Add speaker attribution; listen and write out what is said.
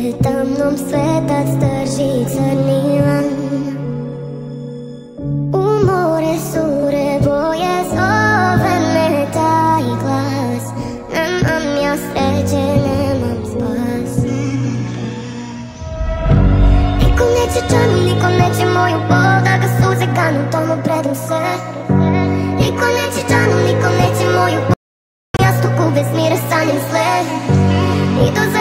Speaker 1: tamnom svetac drži crni lan. U more sure boje zove me taj glas. Nemam ja sreće, nemam spas. Niko neće čanu, niko neće moju bol, da ga suze kanu, tomu predam se. Niko neće čanu, niko neće moju bol, ja stuku bez mira sanjam sve. I do